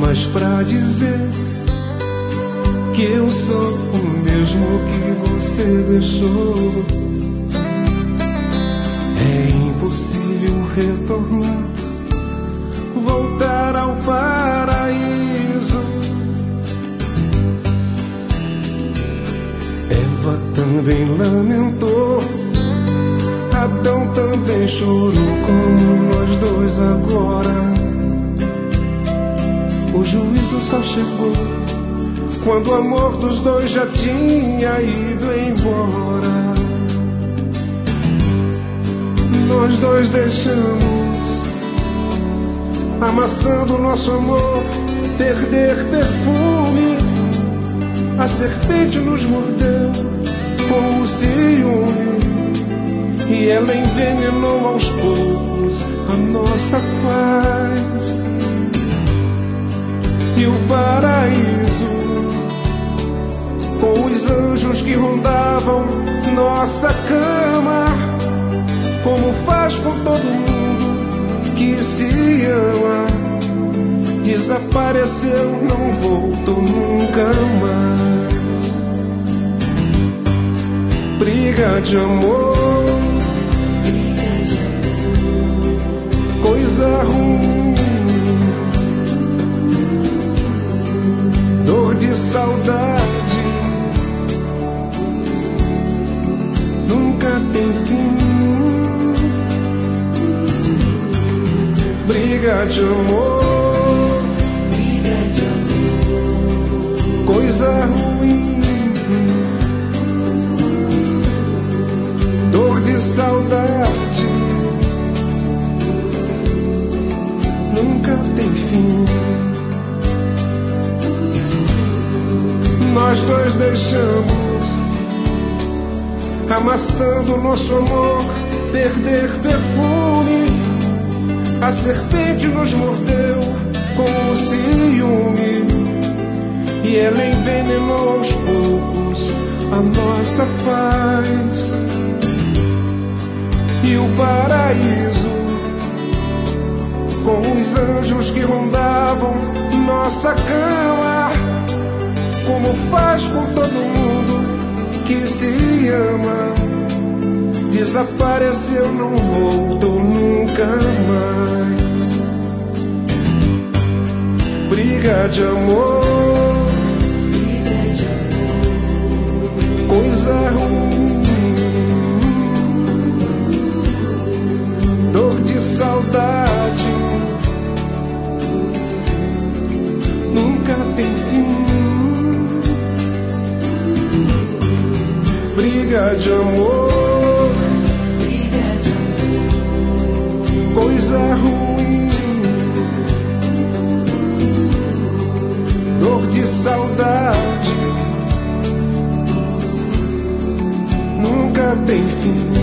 Mas pra dizer que eu sou o mesmo que você deixou, é impossível retornar, voltar ao paraíso. Eva também lamentou, Adão também chorou, como nós dois agora. O juízo só chegou quando o amor dos dois já tinha ido embora. Nós dois deixamos, amassando nosso amor, perder perfume. A serpente nos mordeu com o ciúme, e ela envenenou aos poucos a nossa paz. E o paraíso, com os anjos que rondavam nossa cama, como faz com todo mundo que se ama, desapareceu, não voltou nunca mais. Briga de amor, coisa ruim, dor de saudade, nunca tem fim. Briga de amor, coisa ruim, dor de saudade, nunca tem fim. Nós dois deixamos, amassando nosso amor, perder perfume. A serpente nos mordeu com o ciúme, e ela envenenou aos poucos a nossa paz. E o paraíso, com os anjos que rondavam nossa cama, como faz com todo mundo que se ama, desapareceu, não voltou nunca mais. Briga de amor, coisa ruim, dor de saudade, nunca tem fim. Briga de amor, coisa ruim, dor de saudade, nunca tem fim.